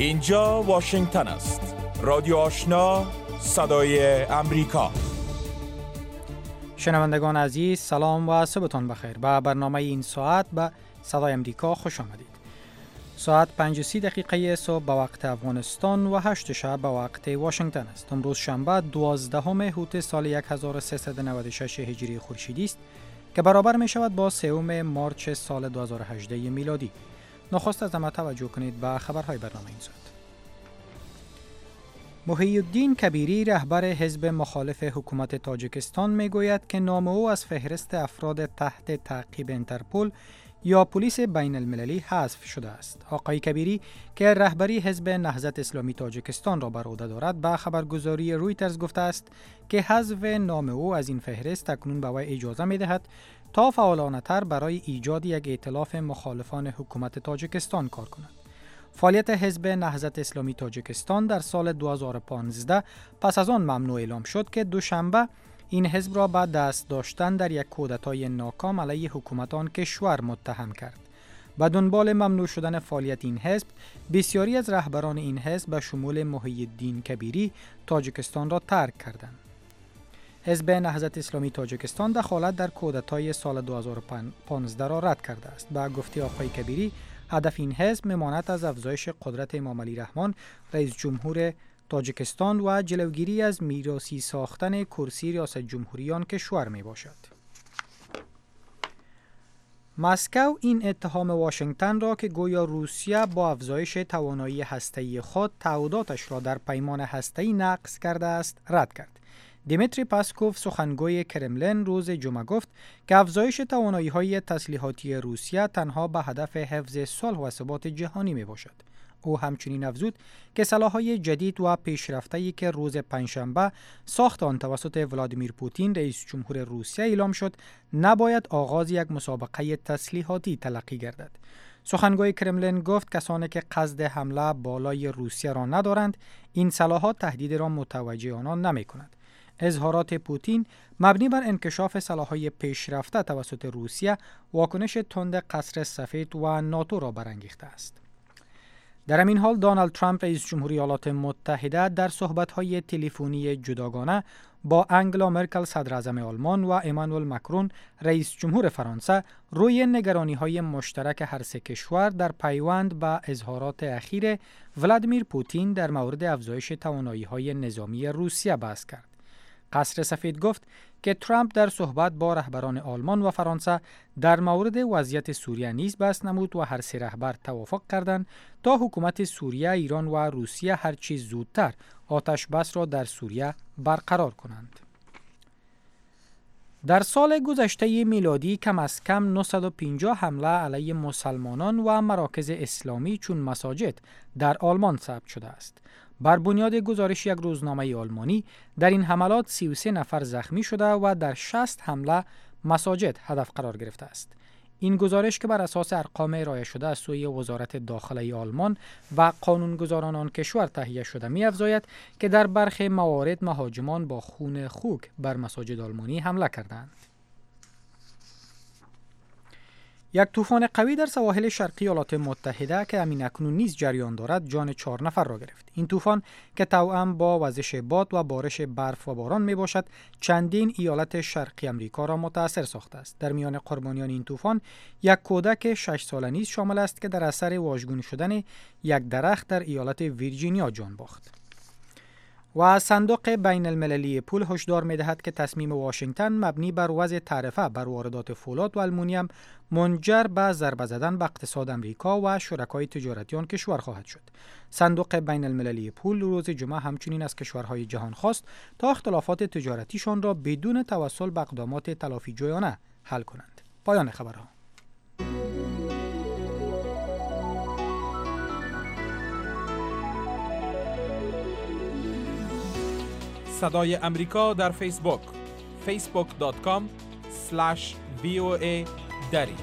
اینجا واشنگتن است. رادیو آشنا، صدای امریکا. شنوندگان عزیز، سلام و صبحتان بخیر. به برنامه این ساعت به صدای امریکا خوش آمدید. ساعت 5:30 صبح به وقت افغانستان و 8 شب به وقت واشنگتن است. امروز شنبه 12 هوت سال 1396 هجری خورشیدی است که برابر می شود با 3 مارچ سال 2018 میلادی. نخست از همه توجه کنید به خبرهای برنامه این ساعت. محی الدین کبیری رهبر حزب مخالف حکومت تاجیکستان می گوید که نام او از فهرست افراد تحت تعقیب اینترپل یا پلیس بین المللی حذف شده است. آقای کبیری که رهبری حزب نهضت اسلامی تاجیکستان را بر عهده دارد به خبرگزاری رویترز گفته است که حذف نام او از این فهرست اکنون به وی اجازه می دهد تا فعالانه‌تر برای ایجاد یک ائتلاف مخالفان حکومت تاجیکستان کار کند. فعالیت حزب نهضت اسلامی تاجیکستان در سال 2015 پس از آن ممنوع اعلام شد که دوشنبه این حزب را به دست داشتن در یک کودتای ناکام علیه حکومت آن کشور متهم کرد. به دنبال ممنوع شدن فعالیت این حزب، بسیاری از رهبران این حزب به شمول محی الدین کبیری تاجیکستان را ترک کردند. حزب نهضت اسلامی تاجیکستان دخالت در کودتای سال 2015 را رد کرده است. به گفته آقای کبیری، هدف این حزب میماند از افزایش قدرت امام علی رحمان رئیس جمهور تاجیکستان و جلوگیری از میراثی ساختن کرسی ریاست جمهوری آن کشور می باشد. مسکو این اتهام واشنگتن را که گویا روسیه با افزایش توانایی هسته‌ای خود تعهداتش را در پیمان هسته‌ای نقض کرده است رد کرد. دیمیتری پاسکوف سخنگوی کرملین روز جمعه گفت که افزایش توانایی‌های تسلیحاتی روسیه تنها به هدف حفظ صلح و ثبات جهانی می باشد. او همچنین افزود که سلاح‌های جدید و پیشرفته‌ای که روز پنجشنبه ساخت آن توسط ولادیمیر پوتین رئیس جمهور روسیه اعلام شد نباید آغاز یک مسابقه تسلیحاتی تلقی گردد. سخنگوی کرملین گفت کسانی که قصد حمله بالای روسیه را ندارند این سلاح‌ها تهدید را متوجه آنان نمی‌کند. اظهارات پوتین مبنی بر انکشاف سلاح‌های پیشرفته توسط روسیه واکنش تند قصر سفید و ناتو را برانگیخته است. در همین حال دونالد ترامپ رئیس جمهوری ایالات متحده در صحبت‌های تلفنی جداگانه با انگلا مرکل صدر اعظم آلمان و امانوئل ماکرون رئیس جمهور فرانسه روی نگرانی‌های مشترک هر سه کشور در پیوند به اظهارات اخیر ولادیمیر پوتین در مورد افزایش توانایی‌های نظامی روسیه بحث کرد. قصر سفید گفت که ترامپ در صحبت با رهبران آلمان و فرانسه در مورد وضعیت سوریه نیز بحث نمود و هر سه رهبر توافق کردند تا حکومت سوریه، ایران و روسیه هر چه زودتر آتش بس را در سوریه برقرار کنند. در سال گذشته میلادی کم از کم 950 حمله علیه مسلمانان و مراکز اسلامی چون مساجد در آلمان ثبت شده است. بر بنیاد گزارش یک روزنامه آلمانی در این حملات 33 نفر زخمی شده و در 60 حمله مساجد هدف قرار گرفته است. این گزارش که بر اساس ارقام ارائه شده از سوی وزارت داخله آلمان و قانونگذاران آن کشور تهیه شده می‌افزاید که در برخی موارد مهاجمان با خون خوک بر مساجد آلمانی حمله کردند. یک طوفان قوی در سواحل شرقی ایالات متحده که همین اکنون نیز جریان دارد جان 4 نفر را گرفت. این طوفان که توأم با وزش باد و بارش برف و باران می باشد چندین ایالت شرقی امریکا را متاثر ساخته است. در میان قربانیان این طوفان یک کودک 6 ساله نیز شامل است که در اثر واژگون شدن یک درخت در ایالت ویرجینیا جان باخت. و صندوق بین المللی پول هشدار می‌دهد که تصمیم واشنگتن مبنی بر وضع تعرفه بر واردات فولاد و آلومینیوم منجر به ضربه زدن به اقتصاد امریکا و شرکای تجارتی آن کشور خواهد شد. صندوق بین المللی پول روز جمعه همچنین از کشورهای جهان خواست تا اختلافات تجارتیشان را بدون توسل به اقدامات تلافی جویانه حل کنند. پایان خبرها. صدای امریکا در فیسبوک facebook.com/VOA دری.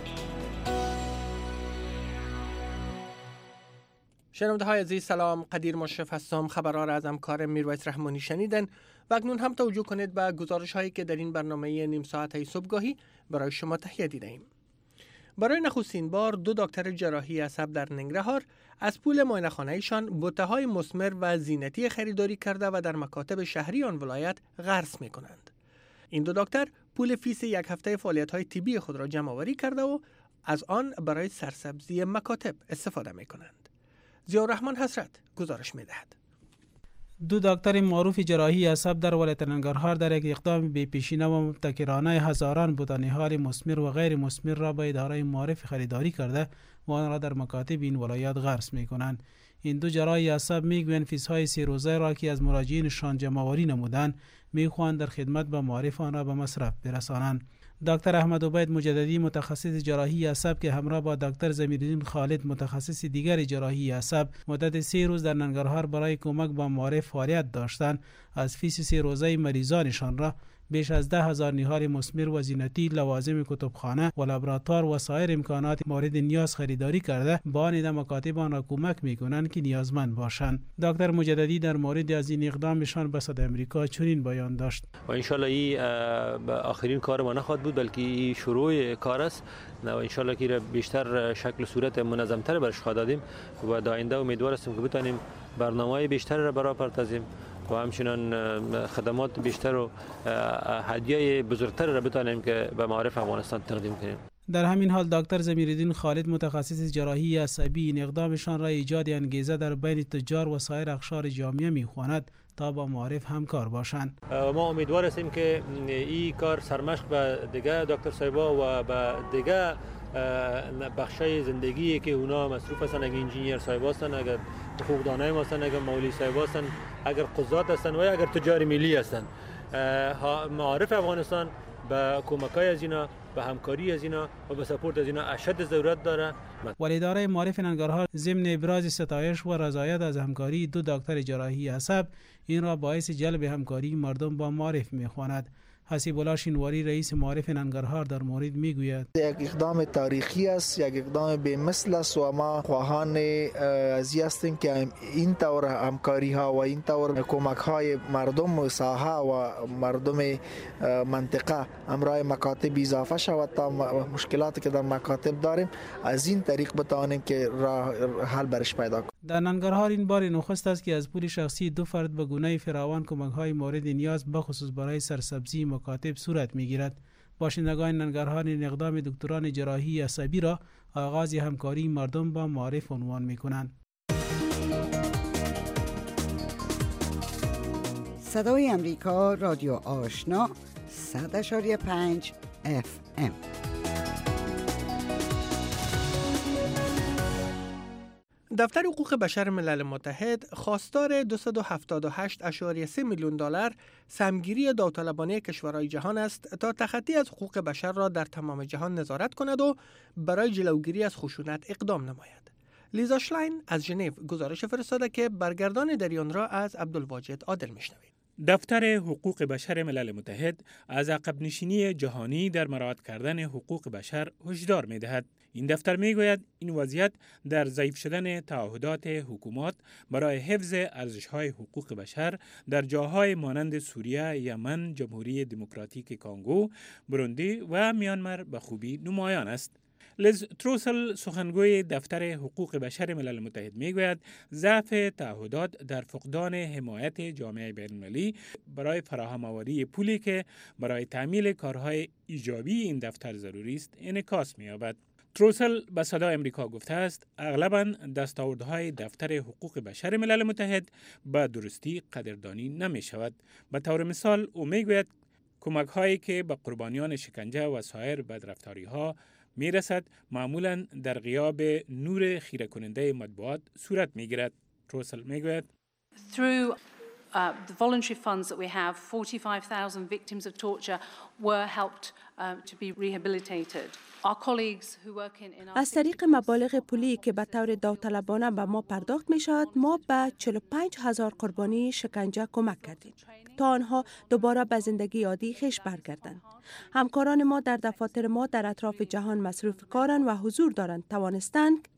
شنونده های عزیز سلام، قدیر مشرف هستم. خبرها را از همکار میرویس رحمانی شنیدن و اکنون هم توجه کنید به گزارش هایی که در این برنامه نیم ساعت صبحگاهی برای شما تهیه دیدیم. برای نخستین بار 2 دکتر جراحی عصب در ننگرهار از پول معاینه‌خانه‌ایشان بوته‌های مسمر و زینتی خریداری کرده و در مکاتب شهری آن ولایت غرس می‌کنند. این 2 دکتر پول فیس یک هفته فعالیت‌های طبی خود را جمع‌آوری کرده و از آن برای سرسبزی مکاتب استفاده می‌کنند. ضیاءالرحمن حسرت گزارش می‌دهد. 2 دکتر معروف جراحی عصب در ولایت ننگرهار در یک اقدام بی‌پیشینه و مبتکرانه هزاران بوته‌نهال مسمر و غیر مسمر را به اداره معارف خریداری کرده و آن را در مکاتب این ولایت غرس می‌کنند. این 2 جراح عصب میگویند فیس‌های 3 روزه را که از مراجعینشان جمع‌آوری نمودند می‌خواهند در خدمت به معارف آن را به مصرف برسانند. دکتر احمد عبید مجددی متخصص جراحی عصب که همراه با دکتر زمیرالدین خالد متخصص دیگر جراحی عصب مدت 3 روز در ننگرهار برای کمک به معارف فعالیت داشتند، از فیس 3 روزه مریضانشان را بیش از 10,000 نهال مسمر و زینتی، لوازم کتابخانه و لابراتوار و سایر امکانات مورد نیاز خریداری کرده با آن مکاتب آن را کمک می‌کنند که نیازمند باشند. دکتر مجددی در مورد از این اقدامشان به صدای آمریکا چنین بیان داشت: و ان شاء الله این آخرین کار ما نخواهد بود، بلکه این شروع کار است و ان شاء الله که بیشتر شکل و صورت منظم‌تر برش خواهد دادیم و در آینده امیدوار هستیم که بتونیم برنامه‌های بیشتر را برای پردازیم و همچنین خدمات بیشتر و هدیه بزرگتر را بتانیم که به معارف افغانستان تقدیم کنیم. در همین حال دکتر زمیرالدین خالد متخصص جراحی عصبی این اقدامشان را ایجاد انگیزه در بین تجار و سایر اقشار جامعه می‌خواند تا با معارف همکار باشند. ما امیدوار هستیم که این کار سرمشق به دیگه دکتر صاحبا و به دیگه بخشای زندگی که اونا مصروف هستن، اگر انجینیر صاحب هستن، اگر حقوقدانای هستن، اگر مولی صاحب هستن، اگر قضات هستن و اگر تجار ملی هستن، معارف افغانستان به کمکای از اینا، به همکاری از اینا و به سپورت از اینا اشد ضرورت داره. ولی اداره معارف ننگرهار ضمن ابراز ستایش و رضایت از همکاری 2 دکتر جراحی عصب این را باعث جلب همکاری مردم با معارف می‌خواند. حسیب الله شینواری رئیس معارف ننگرهار در مورد میگوید: یک اقدام تاریخی است، یک اقدام بی‌مثل است و ما خواهان ازی هستیم که این طور همکاری ها و این طور کمک های مردم و ساحه و مردم منطقه امرای مکاتب اضافه شود تا مشکلاتی که در مکاتب داریم از این طریق بتوانیم که راه حل برش پیدا کنیم. در ننگرهار این بار نخست است که از پول شخصی 2 فرد به گونه فراوان کمک های مورد نیاز بخصوص برای سرسبزی مکاتب صورت میگیرد. باشندگان ننگرهار این اقدام دکتران جراحی عصبی را آغاز همکاری مردم با معارف عنوان میکنند. صدای امریکا، رادیو آشنا، 100.5 FM. دفتر حقوق بشر ملل متحد خواستار $278.3 میلیون سهمگیری داوطلبانه کشورهای جهان است تا تخطی از حقوق بشر را در تمام جهان نظارت کند و برای جلوگیری از خشونت اقدام نماید. لیزا شلاین از ژنو گزارش فرستاده که برگردان در آن را از عبدالواجد عادل میشنوید. دفتر حقوق بشر ملل متحد از عقب نشینی جهانی در مراعات کردن حقوق بشر هشدار می‌دهد. این دفتر می‌گوید این وضعیت در ضعیف شدن تعهدات حکومات برای حفظ ارزش‌های حقوق بشر در جاهای مانند سوریه، یمن، جمهوری دموکراتیک کانگو، بروندی و میانمار به خوبی نمایان است. لیز تروسل سخنگوی دفتر حقوق بشر ملل متحد میگوید ضعف تعهدات در فقدان حمایت جامعه بین‌المللی برای فراهم آوری پولی که برای تعمیل کارهای ایجابی این دفتر ضروری است انعکاس می‌یابد. تروسل به صدای آمریکا گفته است اغلباً دستاوردهای دفتر حقوق بشر ملل متحد به درستی قدردانی نمی شود. به طور مثال او میگوید کمک هایی که به قربانیان شکنجه و سایر بدرفتاری‌ها میرسد معمولاً در غیاب نور خیره کننده مطبوعات صورت میگیرد. تروسل میگوید Through the voluntary funds that we have, 45,000 victims of torture were helped to be rehabilitated. Our colleagues who work in از طریق مبالغ پولی که به طور داوطلبانه به ما پرداخت می شود، ما به 45,000 قربانی شکنجه کمک کردیم تا آنها دوباره به زندگی عادی خویش برگردند. همکاران ما در دفاتر ما در اطراف جهان مصروف کارند و حضور دارند توانستند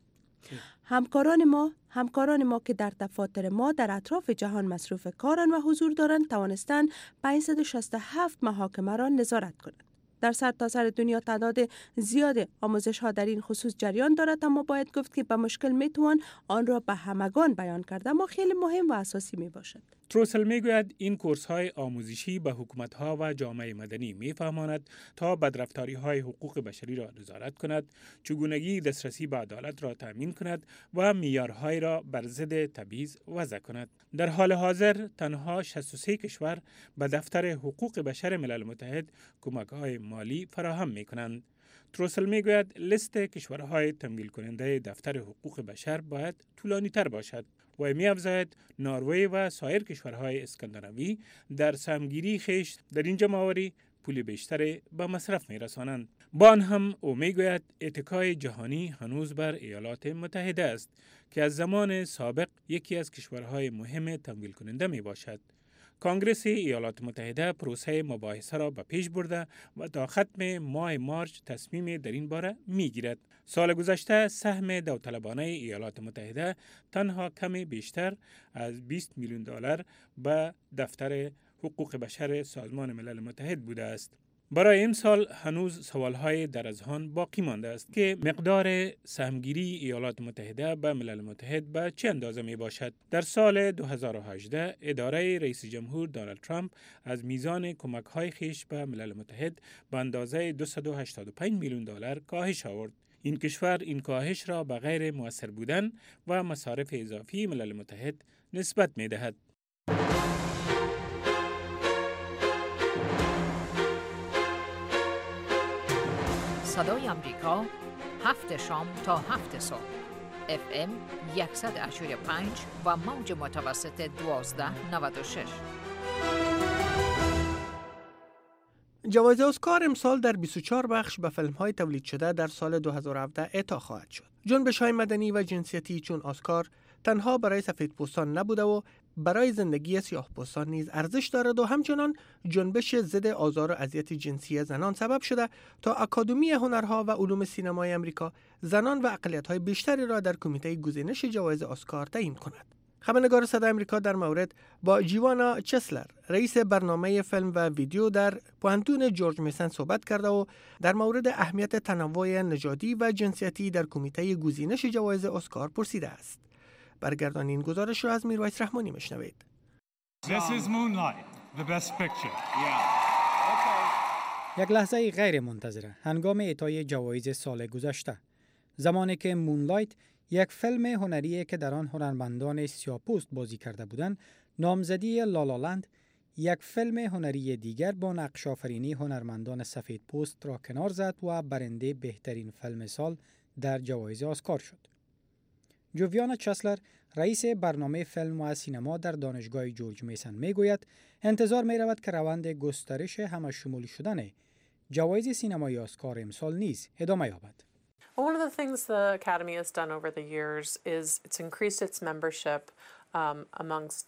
همکاران ما که در دفاتر ما در اطراف جهان مصروف کارند و حضور دارند توانستند 567 محاکمه را نظارت کنند. در سرتاسر دنیا تعداد زیاد آموزش ها در این خصوص جریان دارد، اما باید گفت که به مشکل میتوان آن را به همگان بیان کرد، اما خیلی مهم و اساسی می باشد. تروسل میگوید این کورس های آموزشی به حکومت ها و جامعه مدنی میفهماند تا بدرفتاری های حقوق بشری را نظارت کند، چگونگی دسترسی به عدالت را تامین کند و معیارهای را بر ضد تبعیض وضع کند. در حال حاضر تنها 63 کشور به دفتر حقوق بشر ملل متحد کمک های مالی فراهم می کنند. تروسل میگوید لیست کشورهای تمویل کننده دفتر حقوق بشر باید طولانی تر باشد و می‌افزاید نروژ و سایر کشورهای اسکاندیناوی در سهمگیری خویش در این جمع‌آوری پول بیشتر به مصرف می‌رسانند. با آن هم او میگوید اتکای جهانی هنوز بر ایالات متحده است که از زمان سابق یکی از کشورهای مهم تمویل کننده میباشد. کنگره ایالات متحده پروسه مباحثه را به پیش برده و تا ختم ماه مارچ تصمیم در این باره میگیرد. سال گذشته سهم داوطلبانه ایالات متحده تنها کمی بیشتر از 20 میلیون دلار به دفتر حقوق بشر سازمان ملل متحد بوده است. برای امسال هنوز سوالهای در اذهان باقی مانده است که مقدار سهمگیری ایالات متحده به ملل متحد به چه اندازه می باشد. در سال 2018 اداره رئیس جمهور دونالد ترامپ از میزان کمک‌های خویش به ملل متحد به اندازه 285 میلیون دلار کاهش آورد. این کشور این کاهش را به غیر مؤثر بودن و مصارف اضافی ملل متحد نسبت می دهد. صدای امریکا 7 شام تا 7 صبح FM 100.5 و موج متوسط 1296. جوایز اسکار امسال در 24 بخش به فیلم‌های تولید شده در سال 2017 اعطا خواهد شد. جنبش‌های مدنی و جنسیتی چون اسکار تنها برای سفیدپوستان نبوده و برای زندگی سیاه‌پوستان نیز ارزش دارد و همچنان جنبش ضد آزار و اذیت جنسی زنان سبب شده تا اکادمی هنرها و علوم سینمای امریکا زنان و اقلیت‌های بیشتری را در کمیته گزینش جوایز اسکار تعیین کند. خبرنگار صدای امریکا در مورد با جیوانا چسلر رئیس برنامه فیلم و ویدیو در پوهنتون جورج میسن صحبت کرده و در مورد اهمیت تنوع نژادی و جنسیتی در کمیته گزینش جوایز اسکار پرسیده است. برگردان این گزارش را از میرویس رحمانی میشنوید. یک لحظه غیر منتظره هنگام اعطای جوایز سال گذشته، زمانی که مونلایت، یک فیلم هنری که در آن هنرمندان سیاه‌پوست بازی کرده بودند، نامزدی لالالند، یک فیلم هنری دیگر با نقش آفرینی هنرمندان سفیدپوست را کنار زد و برنده بهترین فیلم سال در جوایز اسکار شد. جویانا چسلر رئیس برنامه فیلم و سینما در دانشگاه جورج میسن میگوید انتظار می رود که روند گسترش همه شمول شدن جوایز سینمایی اسکار امسال نیز ادامه یابد. One of the things the Academy has done over the years is it's increased its membership amongst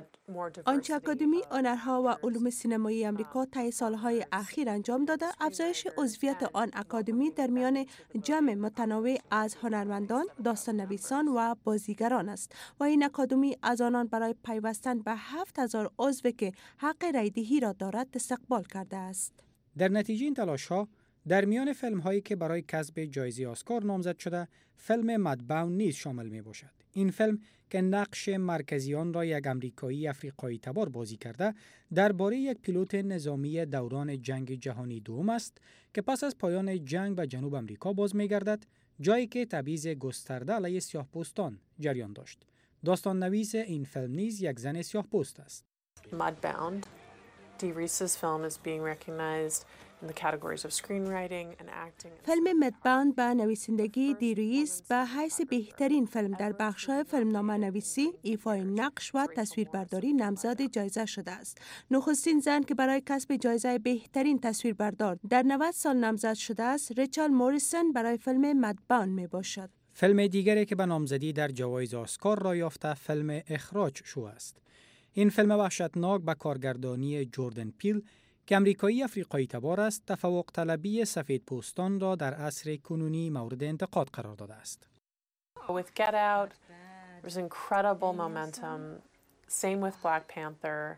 آنچه اکادمی هنرها و علوم سینمایی امریکا طی سالهای اخیر انجام داده، افزایش عضویت آن اکادمی در میان جمع متنوع از هنرمندان، داستان‌نویسان و بازیگران است و این اکادمی از آنان برای پیوستن به 7000 عضو که حق رایدهی را دارد استقبال کرده است. در نتیجه این تلاش‌ها در میان فیلم‌هایی که برای کسب جایزه اسکار نامزد شده، فیلم مدباون نیز شامل می‌باشد. این فیلم که نقش مرکزی آن را یک آمریکایی افریقایی تبار بازی کرده، درباره یک پیلوت نظامی دوران جنگ جهانی دوم است که پس از پایان جنگ به جنوب آمریکا باز می‌گردد، جایی که تبعیض گسترده علیه سیاه‌پوستان جریان داشت. داستان نویس این فیلم نیز یک زن سیاه‌پوست است. Mudbound, Dee Reese's film is being recognized in the categories of screenwriting and acting. فیلم مدباند به نویسندگی دی ریس به حیث بهترین فیلم در بخش‌های فیلمنامه نویسی، ایفای نقش و تصویربرداری نامزد جایزه شده است. نخستین زن که برای کسب جایزه بهترین تصویربردار در 90 سال نامزد شده است، ریچل موریسون برای فیلم مدباند میباشد. فیلم دیگری که به نامزدی در جوایز اسکار را یافته فیلم اخراج شو است. این فیلم وحشتناک با کارگردانی جوردن پیل که آمریکایی افریقایی تبار است، تفوق طلبی سفیدپوستان را در عصر کنونی مورد انتقاد قرار داده است. With Get Out, there's incredible momentum. Same with Black Panther.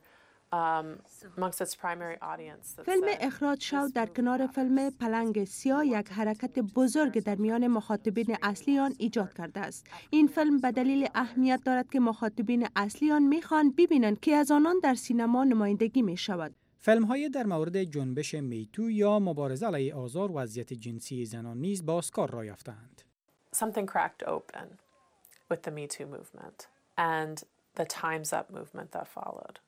فیلم اخراج شد در کنار فیلم پلنگ سیاه یک حرکت بزرگ در میان مخاطبین اصلی آن ایجاد کرده است. این فیلم به دلیل اهمیت دارد که مخاطبین اصلی آن میخوان ببینند که از آنان در سینما نمایندگی می شود. فیلم‌های در مورد جنبش میتو یا مبارزه علیه آزار و اذیت جنسی زنان نیز با اسکار را یافتند. Something cracked open with the Me Too movement and the Time's Up movement that followed.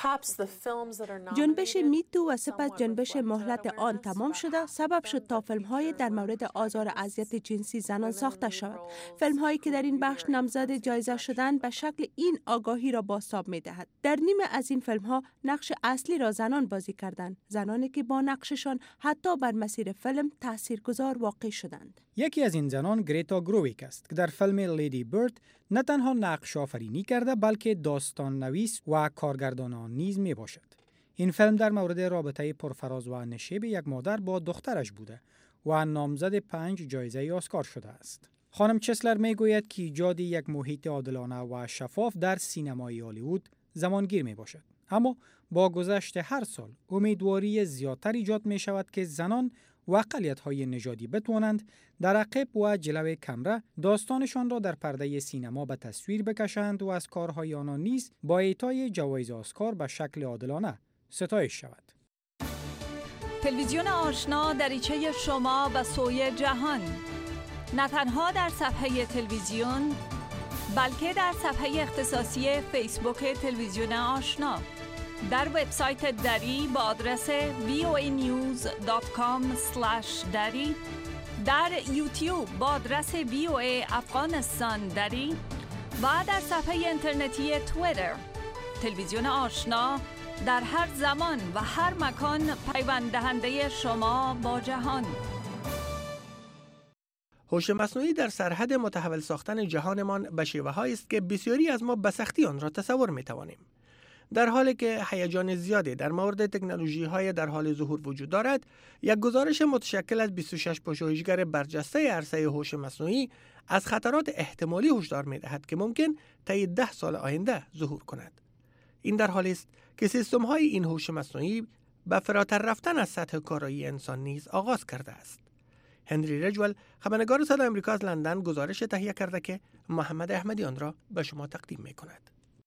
جنبش میتو و سپس جنبش مهلت آن تمام شده سبب شد تا فیلم‌های در مورد آزار و اذیت جنسی زنان ساخته شود. فیلم‌هایی که در این بخش نامزد جایزه شدند به شکل این آگاهی را بازتاب می‌دهد. در نیمه از این فیلم‌ها نقش اصلی را زنان بازی کردند، زنانی که با نقششان حتی بر مسیر فیلم تاثیرگذار واقع شدند. یکی از این زنان گریتا گرویک است که در فیلم لیدی برد نه تنها نقش آفرینی کرده بلکه داستان نویس و کارگردان آن نیز می باشد. این فیلم در مورد رابطه پرفراز و نشیب یک مادر با دخترش بوده و نامزد 5 جایزه اسکار شده است. خانم چسلر می گوید که ایجاد یک محیط عادلانه و شفاف در سینمای هالیوود زمانگیر می باشد. اما با گذشت هر سال امیدواری زیادتر ایجاد می شود که زنان و اقلیت‌های نژادی بتوانند در عقب و جلو کمره داستانشان را در پرده سینما به تصویر بکشند و از کارهای آنان نیز با اعطای جوایز اسکار به شکل عادلانه ستایش شود. تلویزیون آشنا دریچه شما به سوی جهان، نه تنها در صفحه تلویزیون بلکه در صفحه اختصاصی فیسبوک تلویزیون آشنا، در وبسایت دری با آدرس voanews.com/dari، در یوتیوب با آدرس VOA افغانستان دری و در صفحه اینترنتی توییتر. تلویزیون آشنا در هر زمان و هر مکان پیوند دهنده شما با جهان. هوش مصنوعی در سرحد متحول ساختن جهانمان به شیوه‌هایی است که بسیاری از ما به سختی آن را تصور می‌توانیم. در حالی که هیجان زیادی در مورد تکنولوژی‌های در حال ظهور وجود دارد، یک گزارش متشکل از 26 پژوهشگر برجسته عرصه هوش مصنوعی از خطرات احتمالی هشدار می‌دهد که ممکن طی 10 سال آینده ظهور کند. این در حالی است که سیستم‌های این هوش مصنوعی به فراتر رفتن از سطح کارایی انسان نیز آغاز کرده است. هنری رجول، خبرنگار صدای آمریکا از لندن، گزارش تهیه کرده که محمد احمدی آن را به شما تقدیم می‌کند.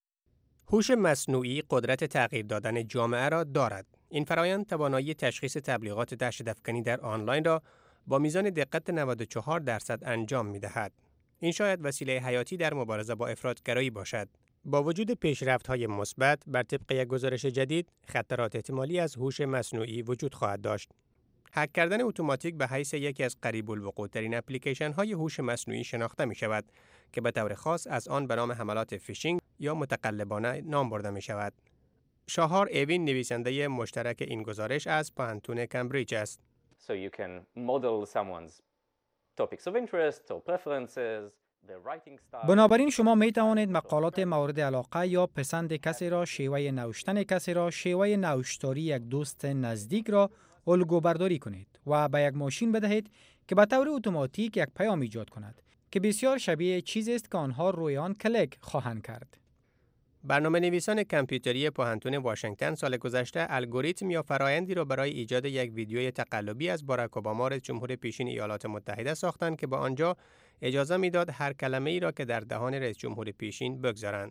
هوش مصنوعی قدرت تغییر دادن جامعه را دارد. این فرآیند توانایی تشخیص تبلیغات دهشت‌افکنی در آنلاین را با میزان دقت 94% انجام می‌دهد. این شاید وسیله حیاتی در مبارزه با افراط‌گرایی باشد. با وجود پیشرفت‌های مثبت، بر طبق یک گزارش جدید، خطرات احتمالی از هوش مصنوعی وجود خواهد داشت. هک کردن اتوماتیک به حیث یکی از قریب الوقوع‌ترین اپلیکیشن‌های هوش مصنوعی شناخته می‌شود که به طور خاص از آن به نام حملات فیشینگ یا متقلبانه نام برده می‌شود. شاهار اوین، نویسنده مشترک این گزارش، از پانتون کمبریج است. So you can model someone's topics of interest or preferences. بنابراین شما می توانید مقالات مورد علاقه یا پسند کسی را، شیوه نوشتن کسی را، شیوه نوشتاری یک دوست نزدیک را الگو برداری کنید و به یک ماشین بدهید که به طور اتوماتیک یک پیام ایجاد کند که بسیار شبیه چیزی است که آنها روی آن کلیک خواهند کرد. برنامه نویسان کامپیوتری پانتون واشنگتن سال گذشته الگوریتم یا فرآیندی را برای ایجاد یک ویدیوی تقلبی از باراک اوباما، رئیس جمهور پیشین ایالات متحده ساختند که با آنجا اجازه میداد هر کلمه ای را که در دهان رئیس جمهور پیشین بگذارند.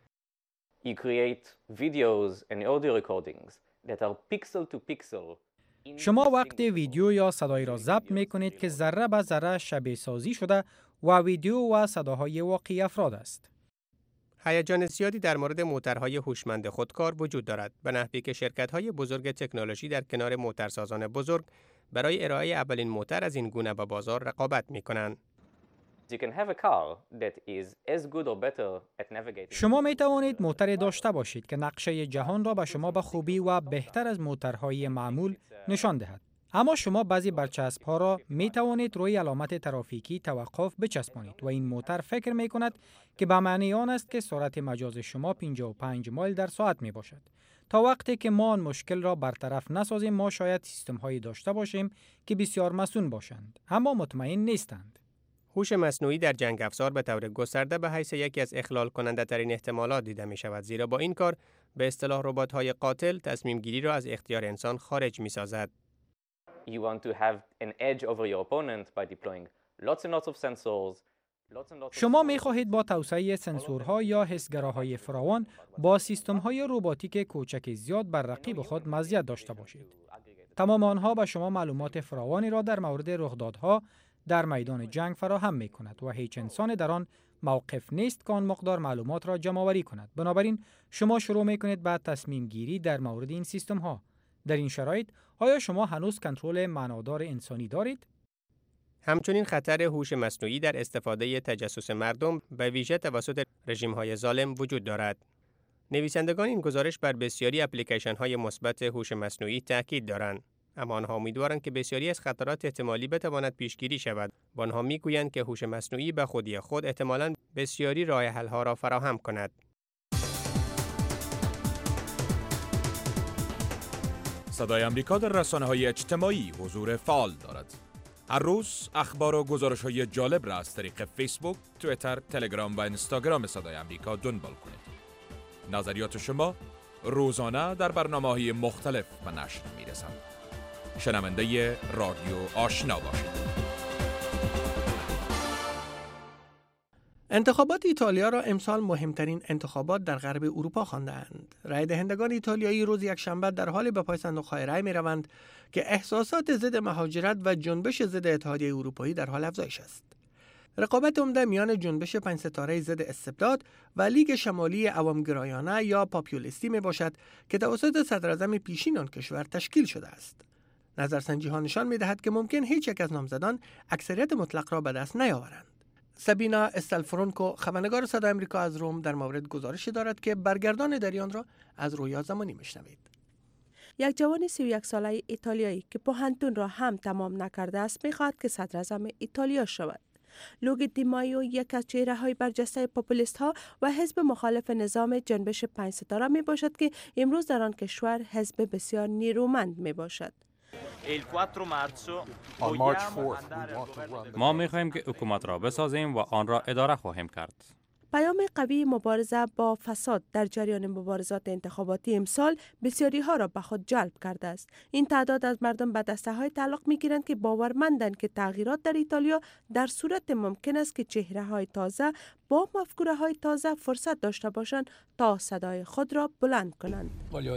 You create videos and audio recordings that are pixel to pixel. شما وقت ویدیو یا صدای را ضبط می کنید که ذره به ذره شبیه سازی شده و ویدیو و صداهای واقعی افراد است. هیجان زیادی در مورد موترهای هوشمند خودکار وجود دارد، به نحوی که شرکت‌های بزرگ تکنولوژی در کنار موترسازان بزرگ برای ارائه اولین موتر از این گونه به بازار رقابت می‌کنند. شما می توانید موتر داشته باشید که نقشه جهان را به شما به خوبی و بهتر از موترهای معمول نشان دهد. اما شما بعضی برچسب‌ها را می توانید روی علامت ترافیکی توقف بچسبانید و این موتر فکر می کند که به معنی آن است که سرعت مجاز شما 55 مایل در ساعت می باشد. تا وقتی که ما آن مشکل را برطرف نسازیم، ما شاید سیستم‌هایی داشته باشیم که بسیار مصون باشند اما مطمئن نیستند. هوش مصنوعی در جنگ افزار به طور گسترده به حیث یکی از اخلال کننده ترین احتمالات دیده می شود، زیرا با این کار به اصطلاح ربات‌های قاتل تصمیم گیری را از اختیار انسان خارج می سازد. You want to have an edge over your opponent by deploying lots and lots of sensors. شما می خواهید با توسعه سنسورها یا حسگراهای فراوان با سیستم‌های رباتیک کوچک زیاد بر رقیب خود مزیت داشته باشید. تمام آنها به شما معلومات فراوانی را در مورد رخدادها در میدان جنگ فراهم می کند و هیچ انسان در آن موقف نیست که آن مقدار معلومات را جمع آوری کند. بنابراین شما شروع می کنید به تصمیم گیری در مورد این سیستم ها. در این شرایط آیا شما هنوز کنترل معنادار انسانی دارید؟ همچنین خطر هوش مصنوعی در استفاده تجسس مردم به ویژه توسط رژیم‌های ظالم وجود دارد. نویسندگان این گزارش بر بسیاری اپلیکیشن‌های مثبت هوش مصنوعی تاکید دارند، اما آنها امیدوارند که بسیاری از خطرات احتمالی بتواند پیشگیری شود. آنها میگویند که هوش مصنوعی به خودی خود احتمالاً بسیاری راه حل‌ها را فراهم کند. صدای آمریکا در رسانه‌های اجتماعی حضور فعال دارد. هر روز اخبار و گزارش‌های جالب را از طریق فیسبوک، توییتر، تلگرام و اینستاگرام صدای آمریکا دنبال کنید. نظریات شما روزانه در برنامه‌های مختلف به نشر می‌رسند. شنونده رادیو آشنا باشید. انتخابات ایتالیا را امسال مهمترین انتخابات در غرب اروپا خواندند. رای دهندگان ایتالیایی روز یکشنبه در حال به پای صندوق‌های رای می‌روند که احساسات ضد مهاجرت و جنبش ضد اتحادیه اروپایی در حال افزایش است. رقابت عمده میان جنبش 5 ستاره ضد استبداد و لیگ شمالی عوامگرایانه یا پاپولیستی میباشد که توسط صدراعظم پیشین آن کشور تشکیل شده است. نظرسنجی‌ها نشان می‌دهد که ممکن هیچ یک از نامزدان اکثریت مطلق را به دست نیاورند. سابینا استلفرونکو، خبرنگار صدای آمریکا از روم، در مورد گزارشی دارد که برگردان دریان را از رویا زمانی میشنوید. یک جوان 31 ساله ایتالیایی که پوهنتون را هم تمام نکرده است می‌خواهد که صدراعظم ایتالیا شود. لوگی دیمایو یک از چهره‌های برجسته پاپولیست‌ها و حزب مخالف نظام جنبش 5 ستاره میباشد که امروز در آن کشور حزب بسیار نیرومند میباشد. ما می‌خواهیم که حکومت را بسازیم و آن را اداره خواهیم کرد. پیام قوی مبارزه با فساد در جریان مبارزات انتخاباتی امسال بسیاری ها را به خود جلب کرده است. این تعداد از مردم به دسته های تعلق می گیرند که باورمندند که تغییرات در ایتالیا در صورت ممکن است که چهره های تازه با مفکوره های تازه فرصت داشته باشند تا صدای خود را بلند کنند.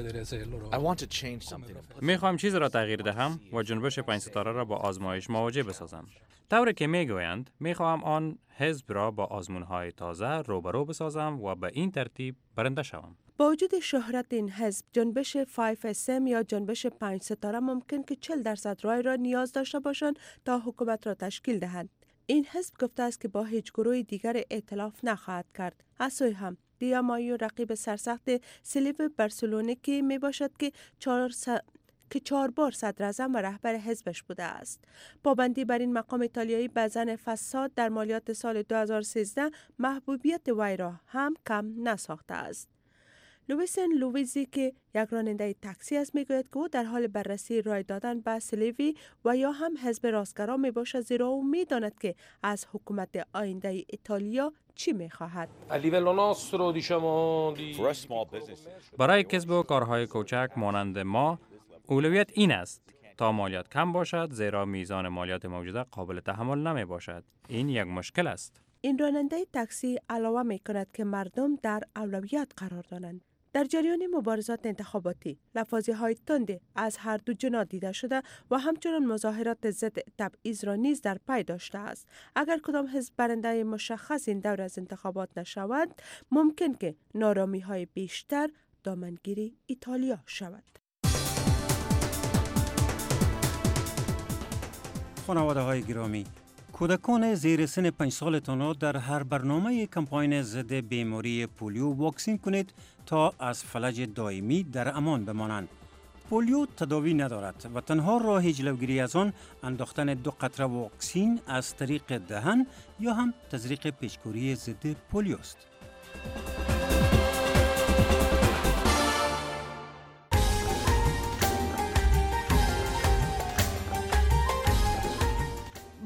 میخوام چیزی را تغییر دهم و جنبش 5 ستاره را با آزمایش مواجه بسازم. طوری که میگویند میخواهم آن حزب را با آزمون‌های تازه روبرو بسازم و به این ترتیب برنده شوم. با وجود شهرت این حزب، جنبش 5SM یا جنبش 5 ستاره ممکن که 40% رای را نیاز داشته باشند تا حکومت را تشکیل دهند. این حزب گفته است که با هیچ گروه دیگر ائتلاف نخواهد کرد. از سوی هم دیامایو رقیب سرسخت سیلویو برسلونیکی می باشد که 4 بار صدراعظم و رهبر حزبش بوده است. پابندی بر این مقام ایتالیایی به زن فساد در مالیات سال 2013 محبوبیت وی را هم کم نساخته است. لویسن لویزی که یک راننده تاکسی است میگوید که او در حال بررسی رای دادن به سیلوی و یا هم حزب راستگرا می باشد، زیرا او میداند که از حکومت آینده ایتالیا چی میخواهد. برای کسب و کارهای کوچک مانند ما اولویت این است تا مالیات کم باشد، زیرا میزان مالیات موجوده قابل تحمل نمی باشد. این یک مشکل است. این راننده تاکسی علاوه می کند که مردم در اولویت قرار دارند. در جریان مبارزات انتخاباتی لفاظی های تندی از هر دو جناح دیده شده و همچنان مظاهرات ضد تبعیض را نیز در پی داشته است. اگر کدام حزب برنده مشخص این دور از انتخابات نشود، ممکن که نارامی های بیشتر دامنگیری ایتالیا شود. خانواده های گرامی، کودکان زیر سن 5 سالتان را در هر برنامه کمپاین ضد بیماری پولیو واکسین کنید تا از فلج دائمی در امان بمانند. پولیو تداوی ندارد و تنها راه جلوگیری از آن انداختن 2 قطره واکسین از طریق دهن یا هم تزریق پیچکوری ضد پولیو است.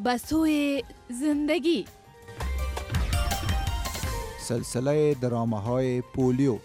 به سوی زندگی. سلسله درامه‌های پولیو.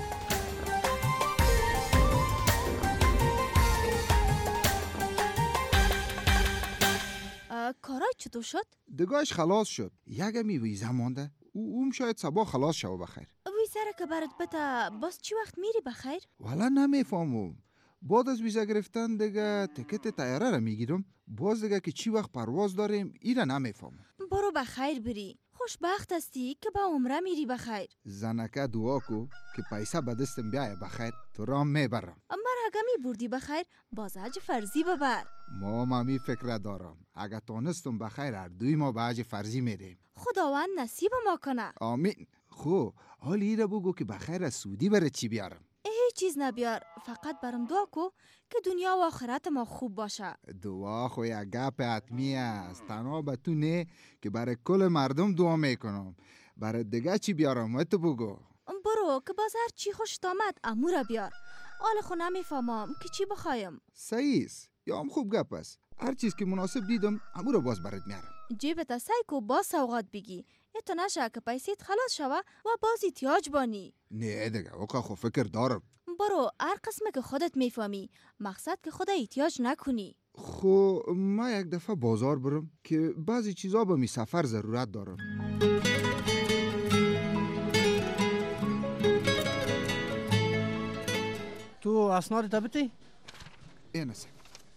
کارای چطور شد؟ دگاهش خلاص شد. یکمی ویزه مانده. اوم شاید صبح خلاص شو بخیر. ویزه را که برات بده باز چی وقت میری بخیر؟ والا نمیفهمم. بعد از ویزه گرفتن دیگه تکت طیاره را میگیرم. باز دیگه که چی وقت پرواز داریم ایره نمیفهمم. برو بخیر بری. خوشبخت هستی که به عمره میری بخیر. زنکه دعا کو که پیسه به دستم بیایه بخیر تو رام میبرم. مرا می بردی بخیر باز حج فرضی ببر. ما مامی فکر دارم اگه تانستم بخیر هر دوی ما به حج فرضی میریم. خداوند نصیب ما کنه. آمین. خو حالی ایره بگو که بخیر از سعودی بره چی بیارم؟ هیچ چیز نبیار، فقط برام دعا کو که دنیا و آخرت ما خوب باشه. دعا خو یک گپ حتمی است. تنها به تو نه که برای کل مردم دعا میکنم. برای دیگه چی بیارم تو بگو. برو که باز هر چی خوشت آمد امو را بیار. حال خو نمیفهمم که چی بخوایم. صحیح است. یا هم خوب گپ است. هر چیز که مناسب دیدم امو را باز برات میارم. جیبت سعی کو باز سوغات بگی. تو نشه که پیسیت خلاص شوه و باز احتیاج بانی. نه دیگه اوقا خو فکر دارم. برو هر قسمه که خودت میفهمی. مقصد که خود احتیاج نکنی. خو ما یک دفعه بازار برم که بعضی چیزا به می سفر ضرورت دارم. تو اسناد تبتی؟ اینه سب.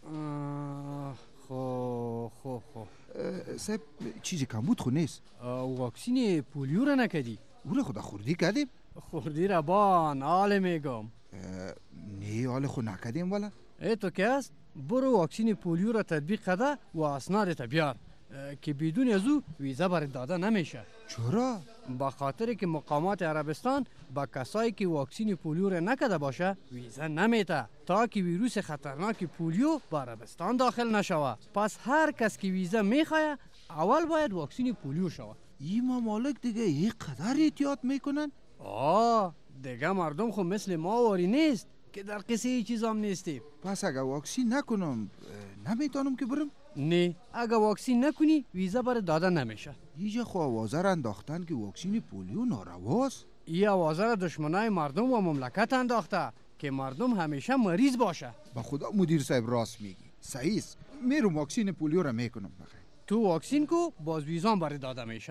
خو سب چیزی کم بود خو نیست. واکسین پولیو را نکدی؟ او را خدا خوردی کردیم؟ خوردی را بان حال میگم. نه حال خو نکدیم والا. تو که است برو واکسین پولیو را تطبیق کده و اسناد بیار که بدون از او ویزه برات داده نمیشه. چرا؟ با خاطر که مقامات عربستان با کسایی که واکسین پولیو را نکده باشه ویزه نمیده تا که ویروس خطرناک پولیو با عربستان داخل نشوه. پس هر کس که ویزه میخواه اول باید واکسین پولیو شوه. این ممالک دیگه یک قدر احتیاط میکنن؟ دیگه مردم خو مثل ما واری نیست که در قصه ای چیزام نیستیم. پس اگه واکسین نکنم نمیتونم که برم؟ نه اگه واکسین نکنی ویزا برات داده نمیشه. ایجا خو آوازه را انداختن که واکسین پولیو نارواست. این آوازه را دشمنای مردم و مملکت انداخته که مردم همیشه مریض باشه. با خدا مدیر صاحب راست میگی. صحیح است. میرم واکسین پولیو را میکنم بخیر. تو واکسین کو باز ویزام برات داده میشه.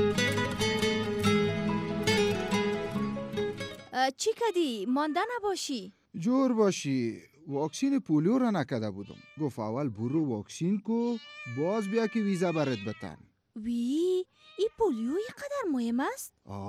چی کدی؟ مانده نباشی؟ جور باشی. واکسین پولیو را نکده بودم. گفت اول برو واکسین کو باز بیا که ویزا برات بتن. این پولیو اینقدر مهم است؟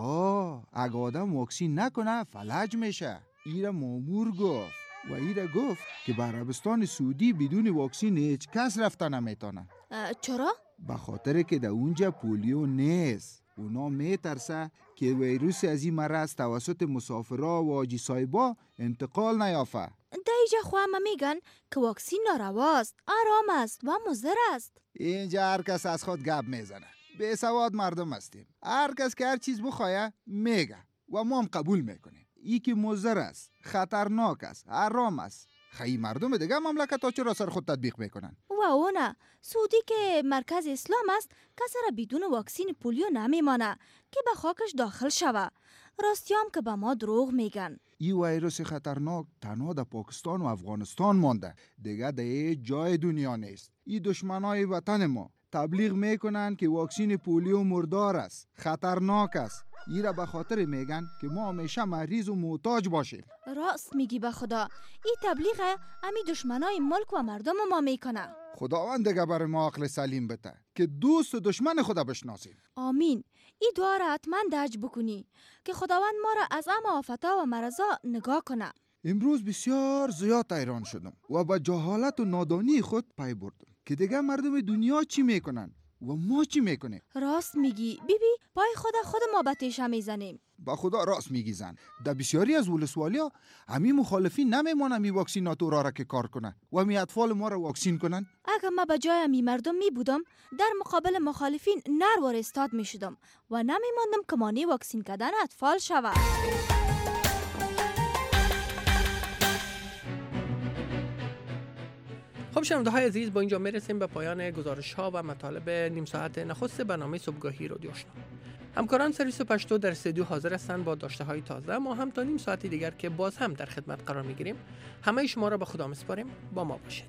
اگه آدم واکسین نکنه فلج میشه. ایره مامور گفت و ایره گفت که به عربستان سعودی بدون واکسین هیچ کس رفته نمیتونه. چرا؟ به خاطر که در اونجا پولیو نیست. اونا میترسه که ویروس از این مرض توسط مسافرها و حاجی صاحبا انتقال نیافته. در اینجا خو همه میگن که واکسین نارواست، حرام است و مضر است. اینجا هر کس از خود گپ میزنه. بی سواد مردم هستیم. هر کس که هر چیز بخواه میگه و ما هم قبول میکنیم. ای که مضر است، خطرناک است، حرام است. خیلی مردم دیگه مملکت ها چرا سر خود تطبیق میکنن؟ و اونه سعودی که مرکز اسلام است کسی را بدون واکسین پولیو نمیمانه که به خاکش داخل شوه. راستیام که به ما دروغ میگن. این ویروس خطرناک تنها در پاکستان و افغانستان مانده. دیگه در هیچ جای دنیا نیست. این دشمنای وطن ما تبلیغ میکنن که واکسین پولیو مردار است، خطرناک است. این را به خاطر میگن که ما همیشه مریض و محتاج باشیم. راست میگی به خدا. این تبلیغ امی دشمنای ملک و مردم ما میکنه. خداوند دیگه برای ما عقل سلیم بده که دوست و دشمن خدا بشناسیم. آمین. این دعا را حتما درج بکنی که خداوند ما را از همه آفتا و مرضا نگاه کنه. امروز بسیار زیاد حیران شدم و با جهالت و نادانی خود پی بردم که دیگه مردم دنیا چی میکنن و ما چی میکنیم. راست میگی بیبی. پای خود ما به تیشه میزنیم. با خدا راست میگی زن. در بسیاری از ولسوالیا همین مخالفین نمیمونن می واکسیناتورا را که کار کنن و می اطفال ما را واکسین کنن. اگر ما به جای می مردم می بودم در مقابل مخالفین نر و استاد می شدم و نمی ماندم که مانع واکسین کردن اطفال شود. خب شنونده‌های عزیز، با اینجا میرسیم به پایان گزارش‌ها و مطالب نیم ساعت نخست برنامه صبحگاهی رادیو آشنا. همکاران سرویس پشتو در استودیو حاضر هستند با داشته‌های تازه. ما هم تا نیم ساعت دیگر که باز هم در خدمت قرار می‌گیریم. همه شما را به خدا می‌سپاریم. با ما باشید.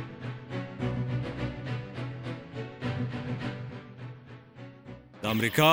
آمریکا